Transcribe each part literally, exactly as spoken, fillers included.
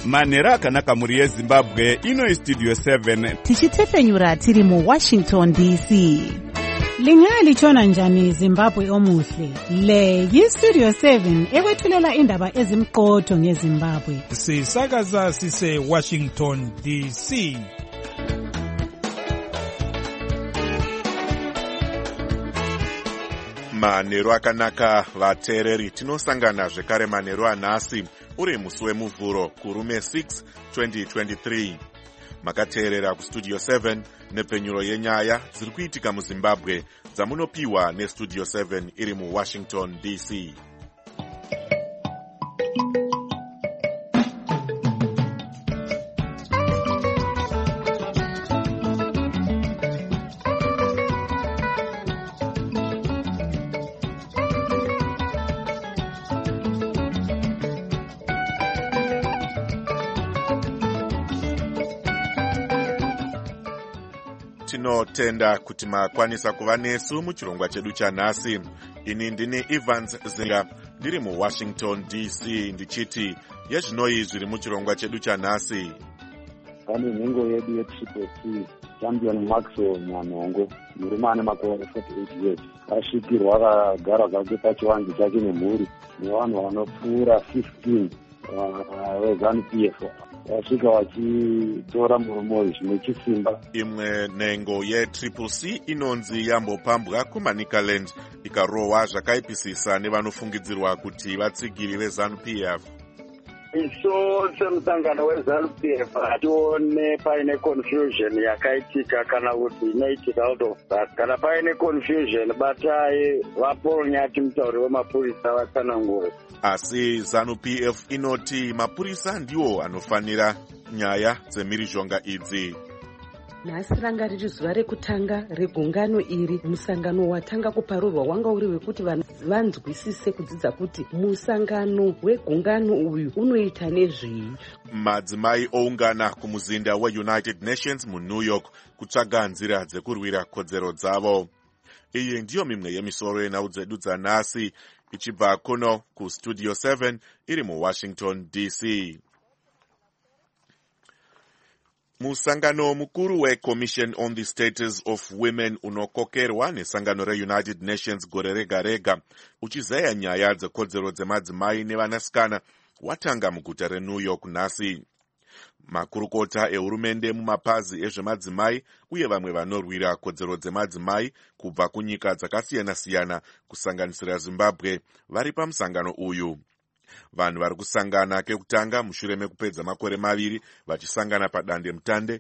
manhero akanaka muri yezimbabwe. Ino istudio seven tichitefenyura tiri mu Washington D C. Lingalitshona njani Zimbabwe omuhle? Le yistudio seven ekwethulela indaba ezimqotho ngeZimbabwe. Sisakaza sise Washington D C. Manhero akanaka vateereri, tinosangana zvekare manhero anhasi uri musi wemuvhuro kurume six twenty twenty-three. Makateerera kustudio seven nepfenyuro yenyaya dziri kuitika muZimbabwe dzamunopiwa nestudio seven iri muWashington D C. Tinotenda kuti makwanisa kuva nesu muchirongwa chedu chanhasi. Ini ndini Evans Zinga ndiri muWashington D C ndichiti yezvinoi zviri muchirongwa chedu chanhasi. Pane nhengo yedu yetriple C champion Maxwell Nyanongo, murume ane makore forty-eight years, akasvikirwa akagara zvake pachivanze chake nemhuri nevanhu vanopfuura fifteen veZANU P F vasvika vachitora murume uyu zvine chisimba. Imwe nhengo yetriple C inonzi yambopambwa kuManicaland ikarohwa zvakaipisisa nevanofungidzirwa kuti vatsigiri veZANU P F. Iso semusangano weZANU P F atione paine confusion yakaitika kana kuti inoitika out of that. Kana paine confusion batai vaponyati mutauri wemapurisa vatsanangure. Asi ZANU P F inoti mapurisa ndiwo anofanira nyaya dzemhirizhonga idzi. Nhasi ranga riri zuva rekutanga regungano iri. Musangano watanga kuparurwa wanga uri wekuti vanzwisise kudzidza kuti musangano wegungano uyu unoita nezvii. Madzimai oungana kumuzinda weUnited Nations muNew York kutsvaga nzira dzekurwira kodzero dzavo. Iyi ndiyo mimwe yemisoro yenhau dzedu dzanhasi ichibva kuno kustudio seven iri muWashington D C. Musangano mukuru weCommission on the Status of Women unokokerwa nesangano reUnited Nations gore rega rega uchizeya nyaya dzekodzero dzemadzimai nevanasikana watanga muguta reNew York nhasi. Makurukota ehurumende mumapazi ezvemadzimai uye vamwe vanorwira kodzero dzemadzimai kubva kunyika dzakasiyana-siyana kusanganisira Zimbabwe vari pamusangano uyu. Vanhu vari kusangana kekutanga mushure mekupedza makore maviri vachisangana padande mutande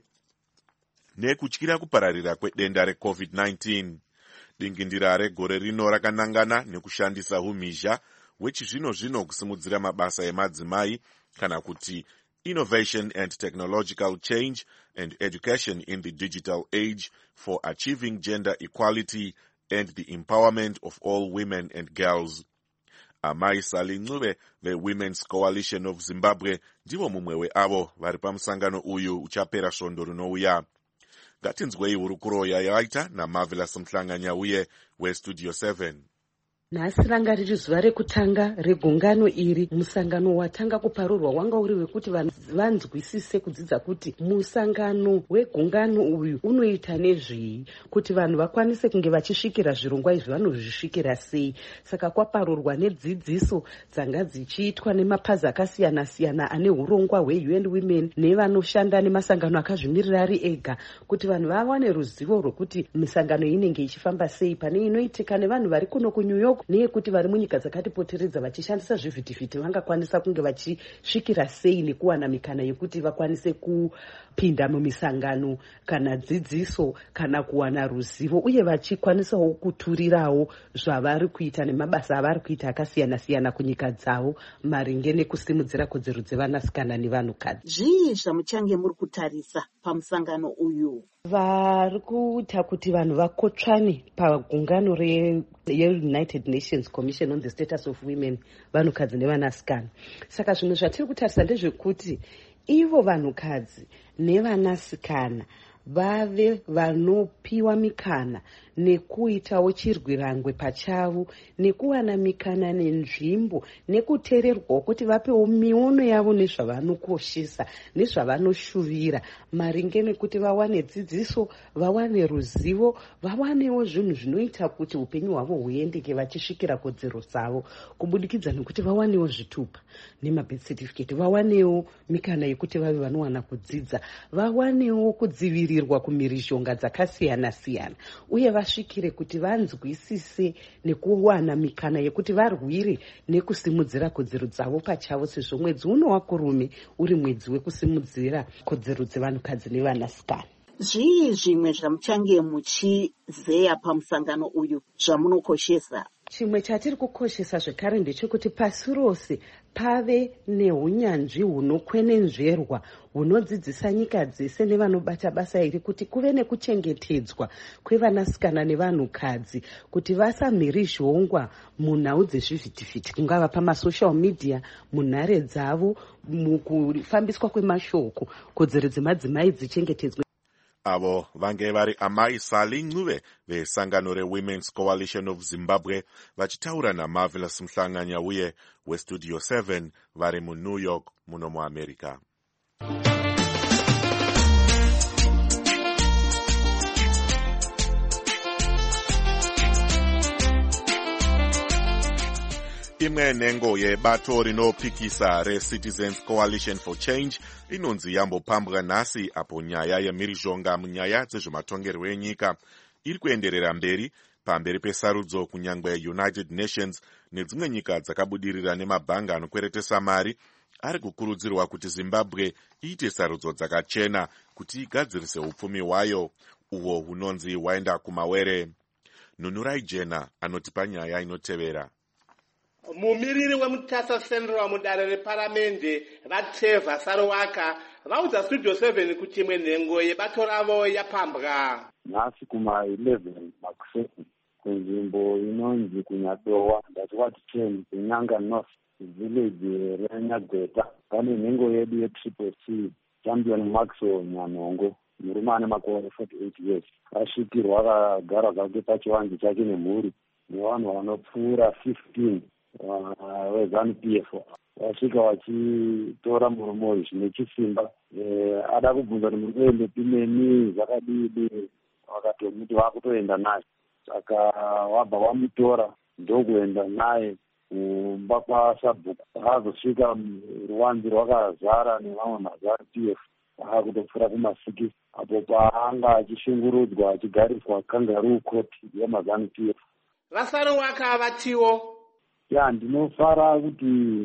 nekutyira kupararira kwedenda reCovid nineteen. Dingindira regore rino rakanangana nekushandisa umhizha hwechizvino zvino kusimudzira mabasa emadzimai kana kuti Innovation and Technological Change and Education in the Digital Age for Achieving Gender Equality and the Empowerment of All Women and Girls. Amai Sally Ncube veWomen's Coalition of Zimbabwe ndivo mumwe weavo vari pamusangano uyu uchapera svondo rinouya. Ngatinzwei hurukuro yaita naMarvelous Mhlanganyauye weStudio seven. Nhasi ranga riri zuva rekutanga regungano iri. Musangano watanga kuparurwa wanga uri wekuti vanzwisise kudzidza kuti musangano wegungano uyu unoita nezvii, kuti vanhu vakwanise kunge vachisvikira zvirongwa izvi vanozvisvikira sei. Saka kwaparurwa nedzidziso dzanga dzichiitwa nemapazi akasiyana-siyana ane urongwa hweU N Women nevanoshanda nemasangano akazvimirira ari ega, kuti vanhu vawane ruzivo rwekuti misangano inenge ichifamba sei pane inoitika nevanhu vari kuno kuNew York neyekuti vari munyika dzakatipoteredza vachishandisa zvivhitivhiti vangakwanisa kunge vachisvikira sei nekuwana mikana yekuti vakwanise kupinda mumisangano kana dzidziso kana kuwana ruzivo uye vachikwanisawo kuturirawo zvavari kuita nemabasa avari kuita akasiyana-siyana kunyika dzavo maringe nekusimudzira kodzero dzevanasikana nevanhukadzi. Zvii zvamuchange muri kutarisa pamusangano uyu? Vari kuita kuti vanhu vakotsvane pagungano reUnited Nations Commission on the Status of Women, vanhukadzi nevanasikana. Saka zvimwe zvatiri kutarisa ndezvekuti ivo vanhukadzi nevanasikana vave vanopiwa mikana nekuitawo chirwirangwe pachavo, nekuwana mikana nenzvimbo, nekuteererwawo kuti vapewo miono yavo nezvavanokoshesa nezvavanoshuvira maringe nekuti vawane dzidziso, vawane ruzivo, vawanewo zvinhu zvinoita kuti upenyu hwavo huendeke vachisvikira kodzero dzavo, kubudikidza nekuti vawanewo zvitupa nemabirth certificate, vawanewo mikana yekuti vave vanowana kudzidza, vawanewo kudzivirirwa kumhirizhonga dzakasiyana siyana, uye vasvikire kuti vanzwisise nekuwana mikana yekuti varwire nekusimudzira kodzero dzavo pachavo, sezvo mwedzi uno wakurume uri mwedzi wekusimudzira kodzero dzevanhukadzi nevanasikana. Zvii zvimwe zvamuchange muchizeya pamusangano uyu zvamunokoshesa? Chimwe chatiri kukoshesa zvekare ndechekuti pasi rose pave neunyanzvi hunokwenenzverwa hunodzidzisa nyika dzese nevanobata basa iri kuti kuve nekuchengetedzwa kwevanasikana nevanhukadzi, kuti vasamhirizhongwa munhau dzezvivhitivhiti, kungava pamasocial media, munhare dzavo, mukufambiswa kwemashoko, kodzero dzemadzimai dzichengetedzwe. Avo vange vari amai Sally Ncube vesangano reWomen's Coalition of Zimbabwe vachitaura naMarvelous Mhlanganya uye weStudio seven vari muNew York muno muAmerica. Imwe nhengo yebato rinopikisa reCitizens Coalition for Change inonzi yambopambwa nhasi apo nyaya yemhirizhonga munyaya dzezvematongerwo enyika iri kuenderera mberi pamberi pesarudzo kunyangwe United Nations nedzimwe nyika dzakabudirira nemabhanga anokweretesa mari ari kukurudzirwa kuti Zimbabwe iite sarudzo dzakachena kuti igadzirise upfumi hwayo uhwo hunonzi waenda kumawere. Nunurai Jena anotipa nyaya inotevera. Mumiriri weMutasa Central mudare reparamende vaTrevor Sarowaka vaudza Studio seven kuti imwe nhengo yebato ravo yapambwa. Nhasi kuma eleven makuseni kunzvimbo inonzi kunyadowa ndatiwati ten kunyanga north village renyagweta pane nhengo yedu yetriple C champion Maxwell Nyanongo murume ane makore forty-eight years asvikirwa akagara zvake pachivanze chake nemhuri nevanhu vanopfuura fifteen weZANU P F vasvika vachitora murume uyu zvine chisimba. Ada kubvunza kuti muri kuende pineni zvakadii, vakatomuti vakutoenda naye, saka wabva wamutora ndokuenda naye kumba kwaSabhuku. Akazosvika ruwanzi rwakazara nevamwe maZANU P F akutopfuura kumasikisi apo paanga achishungurudzwa achigariswa kangaroo court yemaZANU P F. Vasarowaka vatiwo ya ndinofara kuti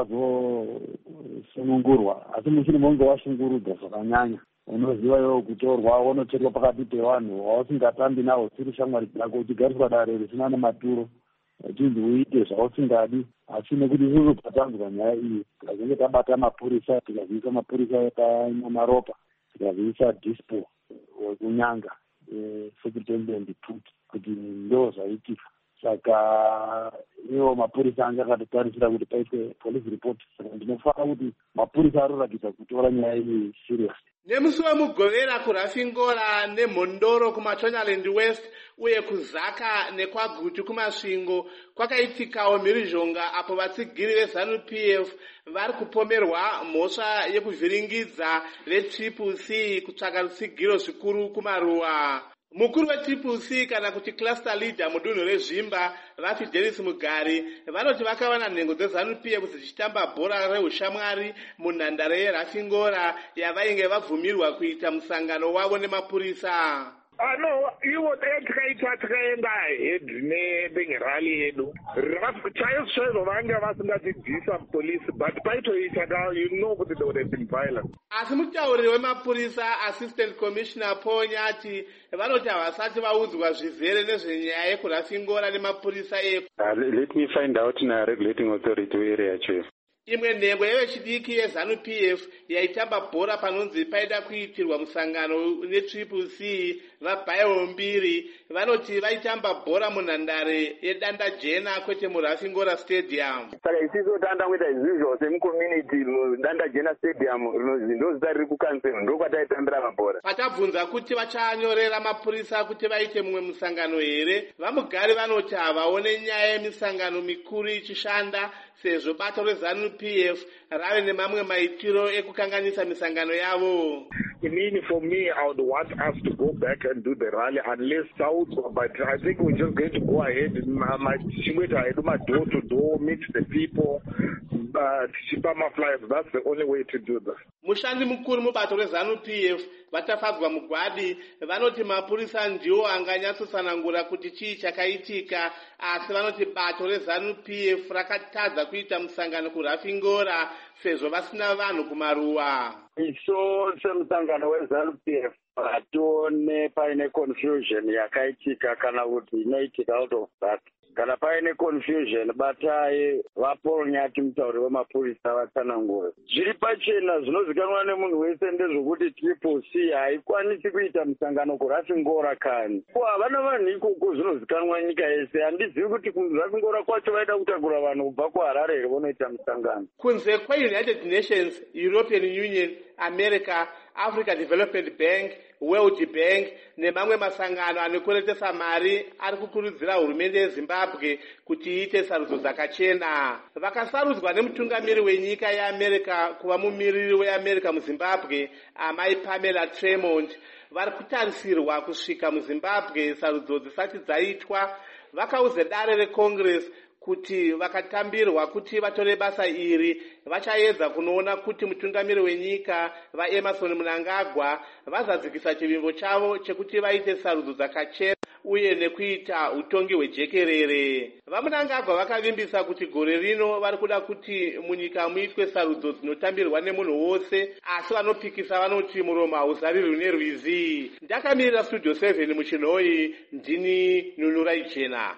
wazosunungurwa, asi mushure monge washungurudzwa zvakanyanya unoziva iwo kutorwa wonocherwa pakati pevanhu wausingatambi navo siri shamwari dzako, uchigariswa dare risina nematuro uchinzi uite zvausingadi. Asi nekuti isusu tatanzwa nyaya iyi tikazenge tabata mapurisa, tikaziisa mapurisa epanyamaropa, tikaziisa dispo wekunyanga superintendent Tutu kuti ndo zvaitika. Saka iwo mapurisa anga akatotarisira kuti paitwe police report. Saka ndinofara kuti mapurisa aroratidza kutora nyaya iyi serious. Nemusi wemugovera kuRafingora nemhondoro kumaTonyaland West uye kuzaka nekwagutu kumasvingo kwakaitikawo mhirizhonga apo vatsigiri veZANU P F vari kupomerwa mhosva yekuvhiringidza veTriple C kutsvaga rutsigiro zvikuru kumaruwa. Mukuru weTriple C kana kuti cluster leader mudunhu rezvimba vaFidelis Mugari vanoti vakawana nhengo dzeZANU P F dzichitamba bhora rehushamwari munhandare yeRafingora yavainge vabvumirwa kuita musangano wavo nemapurisa. Ah no, iwo takaita takaenda head nebenge rally yedu. Chaizvo chaizvo vanga vasingatidzisa police, but paitoita, you know kuti there would have been violence. Asi mutauriri wemapurisa Assistant Commissioner Paul Nyati vanoti havasati vaudzwa zvizere nezvenyaya yekurafingora nemapurisa epo. Uh, let me find out na regulating authority area chief. Imwe nhengo yevechidiki yeZanu P F yaitamba bhora panonzi paida kuitirwa musangano netriple C vabhayewo mbiri vanoti vaitamba bhora munhandare yedanda jena kwete muRafingora Stadium. Saka isiso tanda kuita izvizvo semucommunity mudanda jena stadium rinonzi ndozita riri kukansero ndokwataitambira mabhora. Patabvunza kuti vachanyorera mapurisa kuti vaite mumwe musangano here, vamugari vanoti havaone nyaya yemisangano mikuru ichishanda sezvo bato reZanu P F rave nemamwe maitiro ekukanganisa misangano yavo. I mean, for me, I would want us to go back and do the rally unless South, but I think we're just going to go ahead and my do my door to door, meet the people, uh, my flyers. That's the only way to do this. Mushandi mukuru mubato reZanu P F vatafadzwa mugwadi vanoti mapurisa ndiwo anganyatsosanangura kuti chii chakaitika, asi vanoti bato reZanu P F rakatadza kuita musangano kuRafingora sezvo vasina vanhu kumaruwa. Iso semusangano weZanu P F hatione paine confusion yakaitika kana kuti inoitika out of that. Kana paine confusion batai vaPaul Nyati mutauri wemapurisa vatsanangura. Zviri pachena zvinozikanwa nemunhu wese ndezvokuti triple C haikwanisi kuita musangano kuRafingora kani. Ko havana vanhu ikoko zvinozikanwa nyika yese. Handizivi kuti kuRafingora kwacho vaida kutakura vanhu kubva kuHarare here vonoita musangano. Kunze kweUnited Nations, European Union, America, Africa Development Bank, World Bank nemamwe masangano anokoretesa mari ari kukurudzira hurumende yeZimbabwe kuti iite sarudzo dzakachena. Vakasarudzwa nemutungamiri wenyika yeAmerica kuva mumiriri weAmerica muZimbabwe, amai Pamela Tremont, vari kutarisirwa kusvika muZimbabwe sarudzo dzisati dzaitwa. Vakaudza dare reCongress kuti vakatambirwa kuti vatore basa iri vachaedza kunoona kuti mutungamiri wenyika vaEmerson Mnangagwa vazadzikisa chivimbo chavo chekuti vaite sarudzo dzakachena uye nekuita utongi hwejekerere. VaMnangagwa vakavimbisa kuti gore rino vari kuda kuti munyika muitwe sarudzo dzinotambirwa nemunhu wose, asi vanopikisa vanoti muromo hauzarirwi nerwizi. Ndakamirira Studio seven muchinhoi, ndini Nunurai Chena.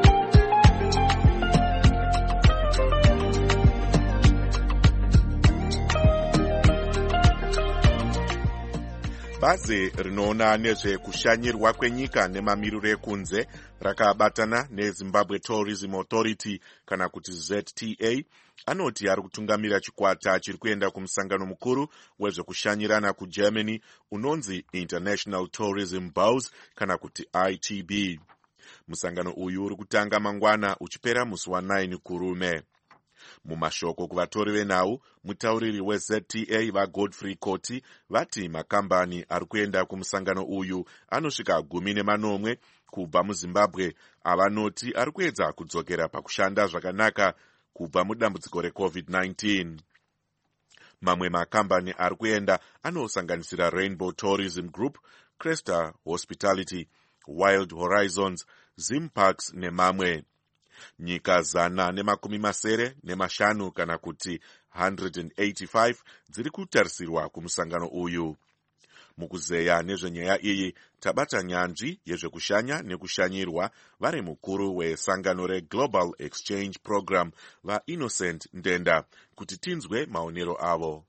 Bazi rinoona nezvekushanyirwa kwenyika nemamiriro ekunze rakabatana neZimbabwe Tourism Authority kana kuti Z T A anoti ari kutungamira chikwata chiri kuenda kumusangano mukuru wezvekushanyirana kuGermany unonzi International Tourism Buzz kana kuti I T B. Musangano uyu uri kutanga mangwana uchipera musi wa9 kurume. Mumashoko kuvatori venhau, mutauriri weZ T A vaGodfrey Koti vati makambani ari kuenda kumusangano uyu anosvika gumi nemanomwe kubva muZimbabwe avanoti ari kuedza kudzokera pakushanda zvakanaka kubva mudambudziko reCovid nineteen. Mamwe makambani ari kuenda anosanganisira Rainbow Tourism Group, Cresta Hospitality, Wild Horizons, Zim Parks nemamwe. Nyika zana nemakumi masere nemashanu kana kuti one hundred eighty-five dziri kutarisirwa kumusangano uyu. Mukuzeya nezvenyaya iyi tabata nyanzvi yezvekushanya nekushanyirwa vari mukuru wesangano reGlobal Exchange Program vaInnocent Ndenda kuti tinzwe maonero avo.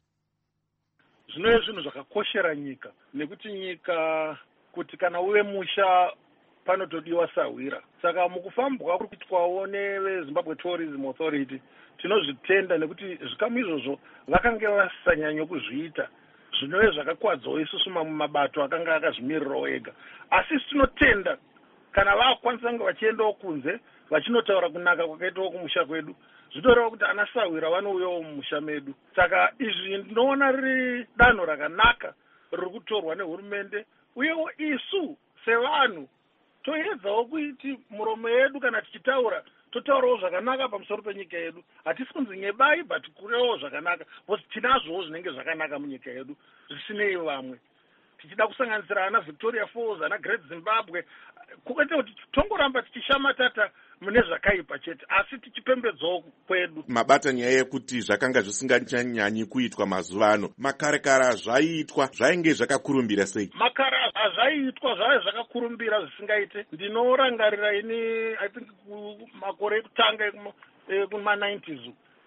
Zvinove zvinhu zvakakoshera nyika nekuti nyika kuti kana uve musha panotodiwa sahwira. Saka mukufambwa kuri kuitwawo neveZimbabwe Tourism Authority tinozvitenda nekuti zvikamu izvozvo vakanga vasanyanya kuzviita zvinove zvakakwadzawo isusu mamwe mabato akanga akazvimirirawo ega. Asi tinotenda kana vakwanisa kunge vachiendawo kunze vachinotaura kunaka kwakaitawo kumusha kwedu zvitoreva kuti ana sahwira vanouyawo mumusha medu. Saka izvi ndinoona riri danho rakanaka riri kutorwa nehurumende uyewo isu sevanhu toedzawo kuti muromo yedu kana tichitaura totaurawo zvakanaka pamusoro penyika yedu. Hatisi kunzi nyebai but kurewo zvakanaka because tinazvowo zvinenge zvakanaka munyika yedu zvisinei vamwe. Tichida kusanganisira ana Victoria Falls, ana Great Zimbabwe, kwete kuti tongoramba tichishamatata mune zvakaipa chete asi tichipembedzawo kwedu. Mabata nyaya yekuti zvakanga zvisingachanyanyi kuitwa mazuva ano, makarekara zvaiitwa zvainge zvakakurumbira sei? Makara zvaiitwa zvaive zvakakurumbira zvisingaite. Ndinorangarira ini I think makore ekutanga kuma nineties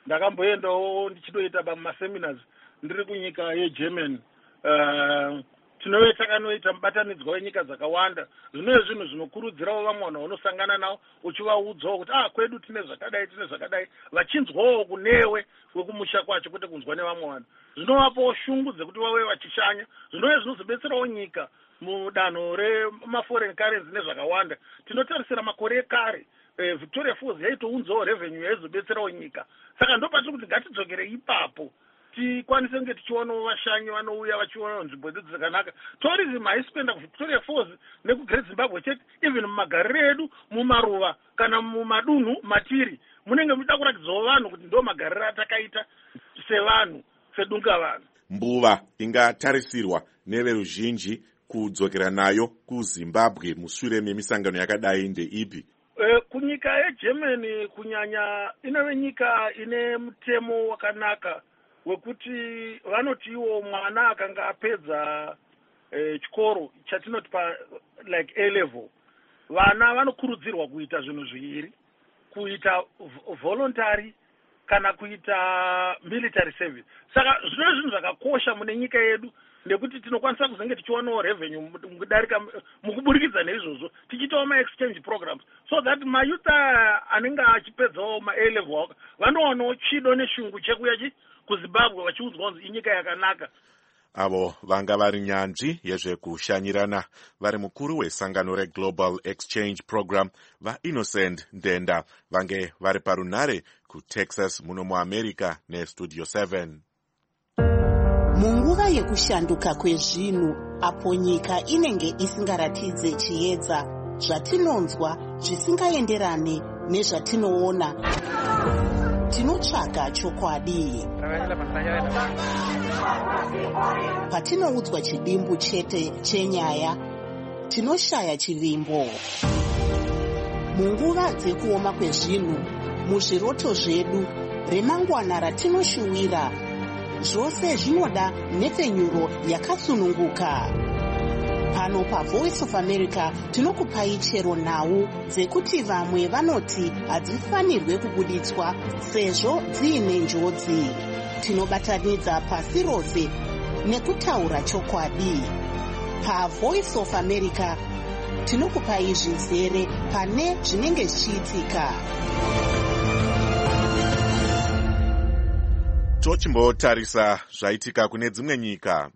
ndakamboendawo ndichitoita pamaseminars ndiri kunyika yeGermany. uh, tinove takanoita mubatanidzwa wenyika dzakawanda. Zvinove zvinhu zvinokurudzirawo vamwe vanhu vanosangana navo uchivaudzawo kuti ah kwedu tine zvakadai tine zvakadai, vachinzwawo kunewe wekumusha kwacho kwete kunzwa nevamwe vanhu. Zvinovapawo shungu dzekuti vave vachishanya. Zvinove zvinozobetserawo nyika mudanho remaforeign currency nezvakawanda. Tinotarisira makore ekare eh, Victoria Falls yaitounzawo revenue yaizobetserawo nyika. Saka ndopatiri kuti ngatidzokere ipapo tikwanise kunge tichionawo vashanyi vanouya vachionawo nzvimbo dzedu dzakanaka. Tourism haispenda kuVictoria Falls nekugreat Zimbabwe chete, even mumagariro edu mumaruva kana mumadunhu matiri munenge muchida kuratidzawo vanhu kuti ndo magariro atakaita sevanhu sedunga vanhu. Mbuva ingatarisirwa neveruzhinji kudzokera nayo kuZimbabwe mushure memisangano yakadai ndeipi? E, kunyika yeGermany kunyanya inove nyika ine mutemo wakanaka wekuti vanoti iwo mwana akanga apedza e, chikoro chatinoti pa like A level, vana vanokurudzirwa kuita zvinhu zviviri, kuita voluntary kana kuita military service. Saka zvino zvinhu zvakakosha mune nyika yedu nekuti tinokwanisa kuzenge tichiwanawo revenue mukudarika mukuburikidza neizvozvo tichitawo ma-exchange programs so that mayouth anenge achipedzawo ma-A level vanowanawo chido neshungu chekuya kuZimbabwe vachiudzwa kunzi inyika yakanaka. Avo vanga vari nyanzvi yezvekushanyirana vari mukuru wesangano reGlobal Exchange Program vaInnocent Ndenda vange vari parunare kuTexas muno muAmerica neStudio seven. Munguva yekushanduka kwezvinhu apo nyika inenge isingaratidze chiedza zvatinonzwa zvisingaenderane nezvatinoona, tinotsvaga chokwadi. Patinoudzwa chidimbu chete chenyaya, tinoshaya chivimbo. Munguva dzekuoma kwezvinhu, muzviroto zvedu, remangwana ratinoshuwira, zvose zvinoda nhepfenyuro yakasununguka. Pano paVoice of America tinokupai chero nhau dzekuti vamwe vanoti hadzifanirwe kubuditswa sezvo dziine njodzi. Tinobatanidza pasi rose nekutaura chokwadi. PaVoice of America tinokupai zvizere pane zvinenge zvichiitika. Tochimbotarisa zvaitika kune dzimwe nyika.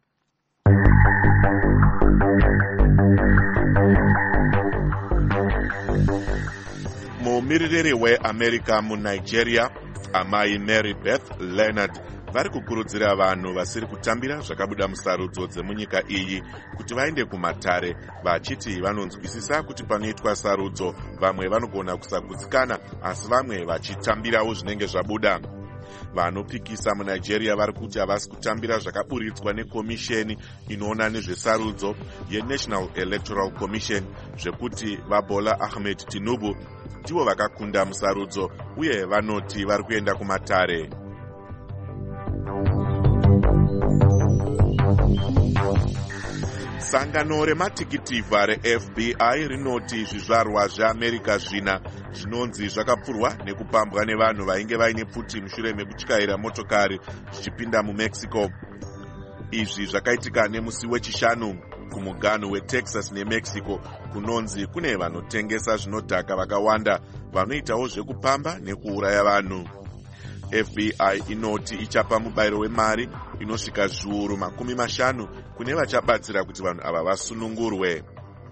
Mumiririri weAmerica muNigeria, amai Mary Beth Leonard vari kukurudzira vanhu vasiri kutambira zvakabuda musarudzo dzemunyika iyi kuti vaende kumatare, vachiti vanonzwisisa kuti panoitwa sarudzo vamwe vanogona kusagutsikana asi vamwe vachitambirawo zvinenge zvabuda. Vanopikisa muNigeria vari kuti havasi kutambira zvakaburitswa nekomisheni inoona nezvesarudzo yeNational Electoral Commission zvekuti vaBola Ahmed Tinubu ndivo vakakunda musarudzo uye vanoti vari kuenda kumatare. Sangano rematikitivha reF B I rinoti zvizvarwa zveAmerica zvina zvinonzi zvakapfurwa nekupambwa nevanhu vainge vaine pfuti mushure mekutyaira motokari zvichipinda muMexico. Izvi zvakaitika nemusi wechishanu kumuganhu weTexas neMexico kunonzi kune vanotengesa zvinodhaka vakawanda vanoitawo zvekupamba nekuuraya vanhu. F B I inoti ichapa mubayiro wemari inosvika zviuru makumi mashanu kune vachabatsira kuti vanhu ava vasunungurwe.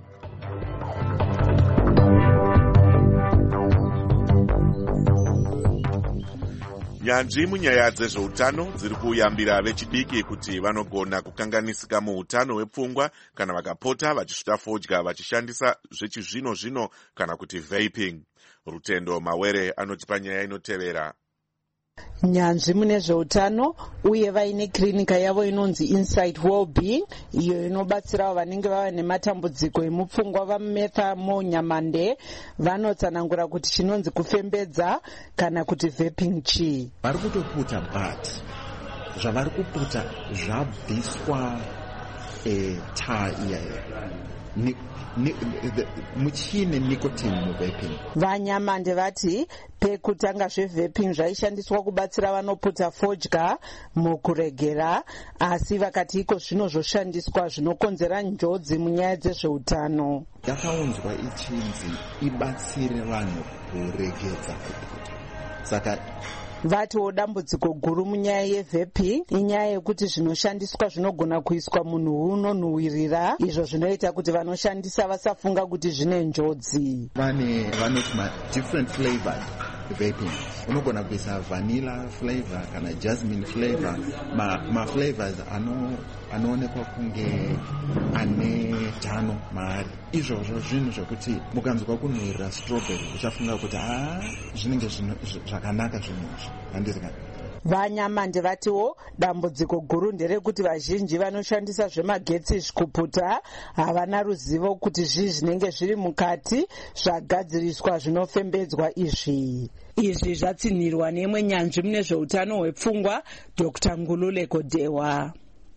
Nyanzvi munyaya dzezveutano dziri kuyambira vechidiki kuti vanogona kukanganisika muutano hwepfungwa kana vakapota vachisvuta fodya vachishandisa zvechizvino zvino kana kuti vaping. Rutendo Mawere anoti panyaya inotevera. Nyanzvi mune zveutano uye vaine klinika yavo inonzi Insight Wellbeing iyo inobatsirawo vanenge vava nematambudziko emupfungwa vaMetha Monyamande vanotsanangura kuti chinonzi kufembedza kana kuti vaping chii. Vari kutoputa but zvavari kuputa zvabviswa e, taa iyayo muchine nicotine muvaping. Vanyamande vati pekutanga zvevaping zvaishandiswa kubatsira vanopfuta fodya mukuregera, asi vakati iko zvino zvoshandiswa zvinokonzera njodzi munyaya dzezveutano. Yakaunzwa ichinzi ibatsire vanhu kuregedza kupfuta. Saka vatiwo dambudziko guru munyaya yevaping inyaya yekuti zvinoshandiswa zvinogona kuiswa munhu unonhuhwirira, izvo zvinoita kuti vanoshandisa vasafunga kuti zvine njodzi. Vane vanoti ma different flavors vaping. Unogona kuisa vanilla flavor kana jasmine flavor, ma, ma flavors ano anoonekwa kunge ane tano maari. Izvozvo zvinhu zvokuti mukanzwa kunhuhwirira strawberry uchafunga kuti ah zvinenge zvakanaka zvinhu izvi. Handizika. Vanyamande vatiwo dambudziko guru nderekuti vazhinji vanoshandisa zvemagetsi kupfuta havana ruzivo kuti zvii zvinenge zviri mukati zvagadziriswa zvinofembedzwa izvi. Izvi zvatsinhirwa nemwe nyanzvi mune zveutano hwepfungwa Doctor Ngulule Godewa.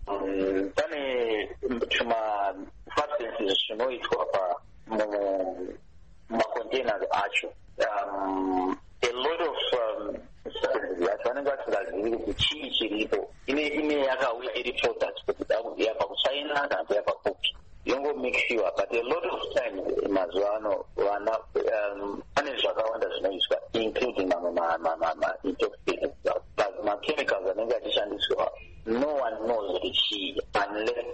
Pane tuma substances zvinoitwa pa mumacontainers acho. Um, a lot of um, substances yacho vanenge vasingazivi kuti chii chiripo. Ine ine yakauya iri product kuti yabva kuchina kana kuti yabva kupi yongomixiwa, but a lot of times mazuva ano vana pane zvakawanda zvinoiswa including mamwe ma-intoxicants but ma-chemicals anenge achishandiswa no one knows kuti chii unless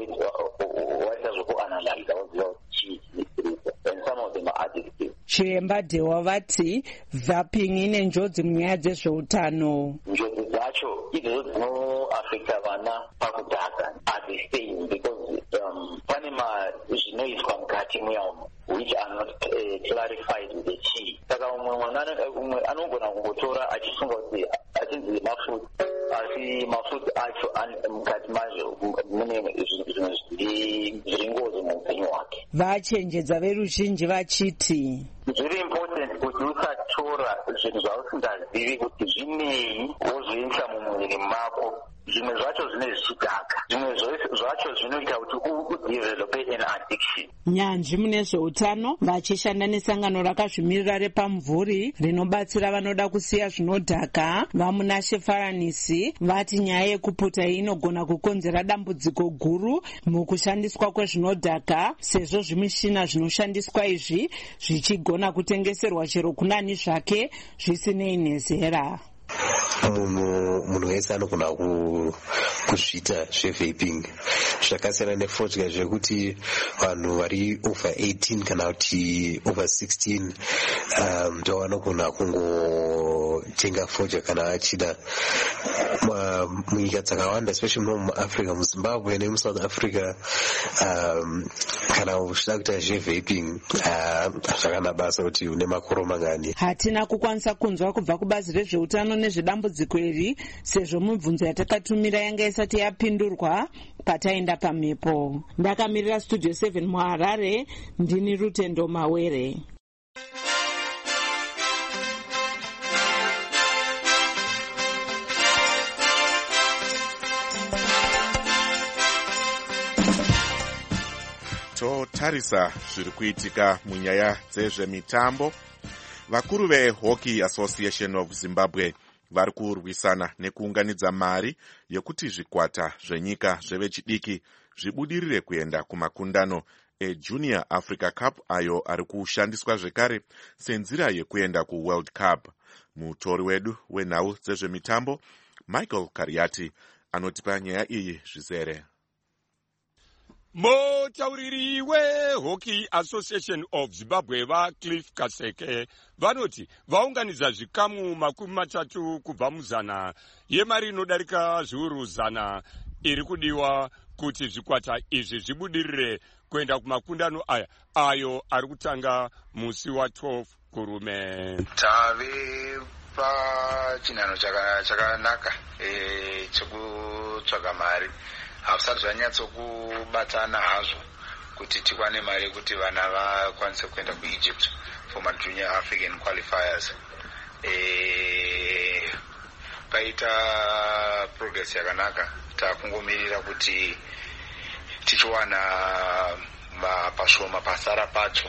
waita zvokuanalyza woziva kuti chii chiripo, and some of them are addictive. Chiremba Dewa vati vaping ine njodzi munyaya dzezveutano. Njodzi dzacho idzodzo dzinoafekta vana pakudhaka at the stage because um, pane ma zvinoitwa mukati muya which are not uh, clarified with the chii. Saka umwe mwana umwe anogona kungotora achifunga kuti achinzi mafuta asi mafuta acho mukati mazvo mune zvinhu zviri ngozi muupenyu hwake. Vachenjedza veruzhinji vachiti zviri important kuti usatora zvinhu zvausingazivi kuti zvinei wozviisa mumuviri mako. Zvimwe zvacho zvine zvichidhaka, zvimwe zvacho zvinoita kuti udevelope an addiction. Nyanzvi mune zveutano vachishanda nesangano rakazvimirira repamvuri rinobatsira vanoda kusiya zvinodhaka vamunashe Faranisi vati nyaya yekupfuta inogona kukonzera dambudziko guru mukushandiswa kwezvinodhaka, sezvo zvimishina zvinoshandiswa izvi zvichigona kutengeserwa chero kunani zvake zvisinei nezera. munhu munhu wese anogona kuzviita zvevaping zvakasiyana nefodya zvekuti vanhu vari over eighteen kana kuti over sixteen um, ndo vanogona kungotenga fodya kana vachida. Munyika dzakawanda especially muno muafrica, muzimbabwe nemusouth africa, um, kana uchida kuita zvevaping hazvakana basa kuti une makore mangani. Hatina kukwanisa kunzwa kubva kubazi rezveutano nezvedambudziko iri sezvo mibvunzo yatakatumira yanga isati yapindurwa pataenda pamhepo. Ndakamirira Studio seven muHarare, ndini Rutendo Mawere. Totarisa zviri kuitika munyaya dzezvemitambo. Vakuru veHockey Association of Zimbabwe vari kurwisana nekuunganidza mari yekuti zvikwata zvenyika zvevechidiki zvibudirire kuenda kumakundano eJunior Africa Cup ayo ari kushandiswa zvekare senzira yekuenda kuWorld Cup. Mutori wedu wenhau dzezvemitambo Michael Kariati anotipa nyaya iyi zvizere. Mutauriri weHockey Association of Zimbabwe vaCliff Kaseke vanoti vaunganidza zvikamu makumi matatu kubva muzana yemari inodarika zviuru zana iri kudiwa kuti zvikwata izvi zvibudirire kuenda kumakundano aya ayo ari kutanga musi wa12 kurume. Tave pachinhano chakanaka e, chekutsvaga mari. Hausati zvanyatsokubatana hazvo kuti tikwane mari yekuti vana vakwanise kuenda kuEgypt for my Junior African qualifiers. E, paita progress yakanaka. Takungomirira kuti tichiwana pashoma pasara pacho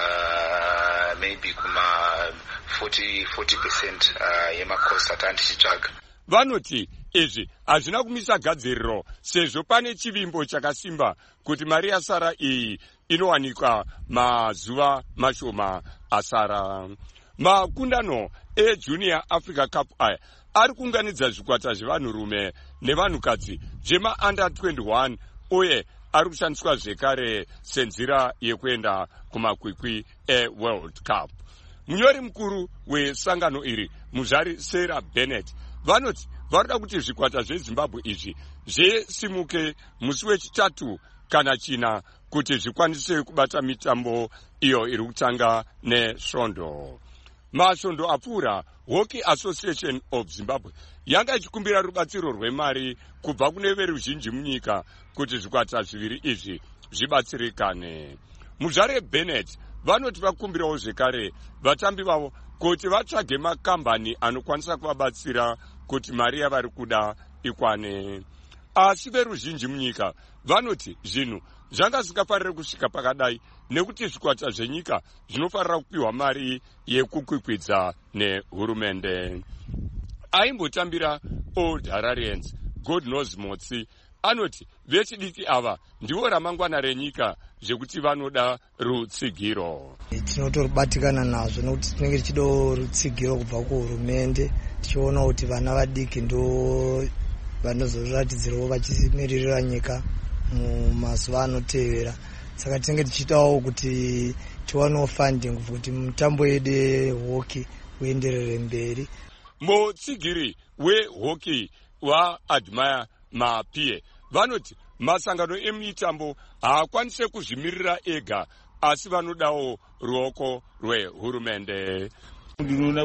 uh, maybe kuma forty percent uh, yemakosi atanga tichitsvaga. Vanoti izvi hazvina kumisa gadziriro sezvo pane chivimbo chakasimba kuti mari yasara iyi inowanikwa mazuva mashoma asara. Makundano eJunior Africa Cup aya ari kuunganidza zvikwata zvevanhurume nevanhukadzi zvema under twenty-one uye ari kushandiswa zvekare senzira yekuenda kumakwikwi eWorld Cup. Munyori mukuru wesangano iri muzvari Sarah Bennett vanoti varikuda kuti zvikwata zveZimbabwe izvi zvesimuke musi wechitatu kana china kuti zvikwanise kubata mitambo iyo iri kutanga nesvondo. Masvondo apfuura, Hockey Association of Zimbabwe yanga ichikumbira rubatsiro rwemari kubva kune veruzhinji munyika kuti zvikwata zviviri izvi zvibatsirikane. Muzvare Bennett vanoti vakumbirawo zvekare vatambi vavo kuti vatsvage makambani anokwanisa kuvabatsira kuti mari yavari kuda ikwane. Asi veruzhinji munyika vanoti zvinhu zvanga zvisikafariri kusvika pakadai nekuti zvikwata zvenyika zvinofarira kupiwa mari yekukwikwidza nehurumende. Aimbotambira Old Hararians God knows Motsi anoti vechidiki ava ndivo ramangwana renyika zvekuti vanoda rutsigiro. Tinotorubatikana nazvo nokuti tinenge tichida rutsigiro kubva kuhurumende tichiona kuti vana vadiki ndo vanozoratidzirawo vachimiririra nyika mumazuva anotevera. Saka tinenge tichiitawo kuti tiwanewo funding kuti mutambo yedu yehockey uenderere mberi. Mutsigiri wehockey waAdmire Mapie vanoti masangano emitambo haakwanise kuzvimirira ega asi vanodawo ruoko rwehurumende. Ndinoona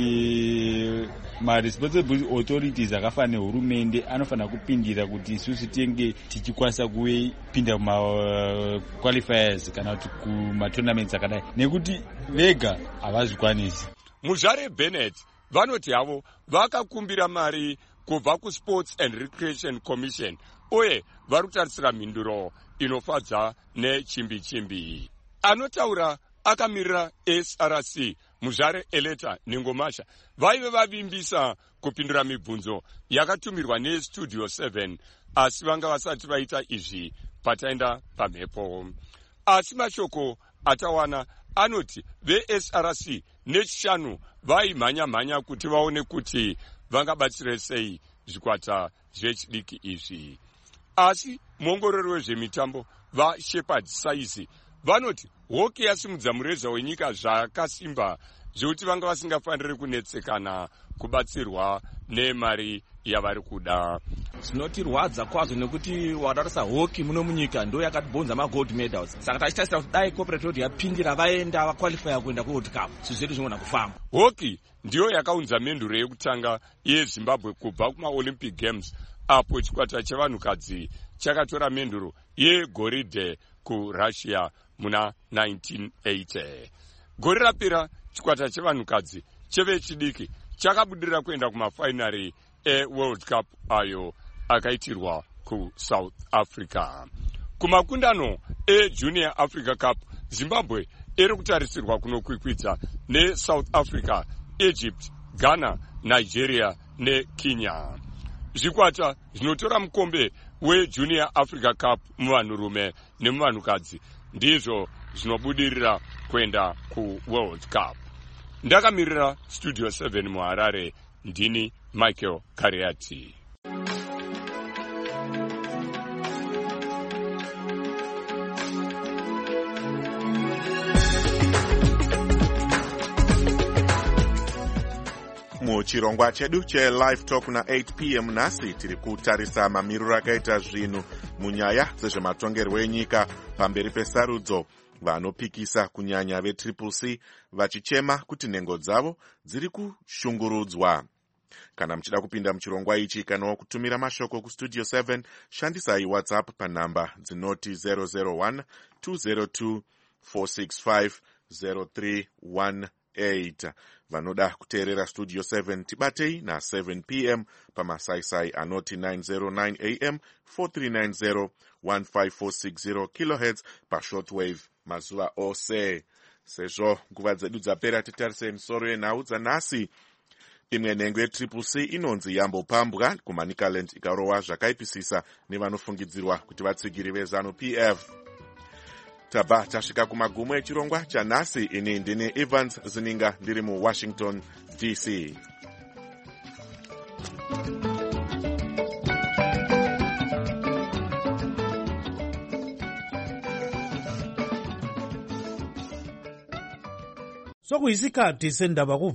kuti ma-responsible authorities akafanira nehurumende anofanira kupindira kuti isusu tinge tichikwanisa kupinda kuma-qualifiers kana kuti kuma-tournaments akadai nekuti vega havazvikwanisi. Muzvare Bennett vanoti havo vakakumbira mari kubva kuSports and Recreation Commission uye vari kutarisira mhinduro inofadza nechimbi-chimbi. Anotaura akamirira S R C muzvare Eleta Ningomasha vaive vavimbisa kupindura mibvunzo yakatumirwa neStudio seven asi vanga vasati vaita izvi pataenda pamhepo. Asi mashoko atawana anoti ve-S R C nechishanu vaimhanya-mhanya kuti vaone kuti vangabatsire sei zvikwata zvechidiki izvi. Asi muongorori wezvemitambo vaShepard Saisi vanoti hockey yasimudza mureza wenyika zvakasimba zvekuti vanga vasingafaniri kunetsekana kubatsirwa nemari yavari kuda. Zvinotirwadza kwazvo nekuti watarisa hockey muno munyika ndo yakatibonza magold medals. Saka tachitarisira kuti dai corporate road yapindira vaenda vaqualifya kuenda kuWorld Cup zvinhu zvedu zvinogona kufamba. Hockey ndiyo yakaunza menduro yekutanga yeZimbabwe kubva kumaOlympic Games apo chikwata chevanhukadzi chakatora menduro yegoridhe kuRussia muna nineteen eighty. Gore rapera chikwata chevanhukadzi chevechidiki chakabudirira kuenda kumafainari eWorld Cup ayo akaitirwa kuSouth Africa. Kumakundano eJunior Africa Cup Zimbabwe iri kutarisirwa kunokwikwidza neSouth Africa, Egypt, Ghana, Nigeria neKenya. Zvikwata zvinotora mukombe weJunior Africa Cup muvanhurume nemuvanhukadzi ndizvo zvinobudirira kuenda kuWorld Cup. Ndakamirira Studio seven muHarare, ndini Michael Kariati. Muchirongwa chedu cheLive Talk na eight p m nasi tiri kutarisa mamiriro akaita zvinhu munyaya dzezvematongerwo enyika pamberi pesarudzo. Vanopikisa kunyanya veTriple C vachichema kuti nhengo dzavo dziri kushungurudzwa. Kana muchida kupinda muchirongwa ichi kana kutumira mashoko kuStudio seven shandisai WhatsApp panhamba dzinoti zero zero one two zero two four six five zero three one eight. Vanoda kuteerera Studio seven tibatei na seven p m pamasaisai anoti nine oh nine a m four three nine zero one five four six zero kilohertz pashortwave mazuva ose. Sezvo nguva dzedu dzapera, titarise misoro yenhau dzanhasi. Imwe nhengo yetriple C inonzi yambopambwa kuManicaland ikarohwa zvakaipisisa nevanofungidzirwa kuti vatsigiri vezanu P F. Tabva tasvika kumagumo echirongwa chanhasi. Ini ndine Evans Zininga ndiri muWashington D C. Sokuyisikhathi sendaba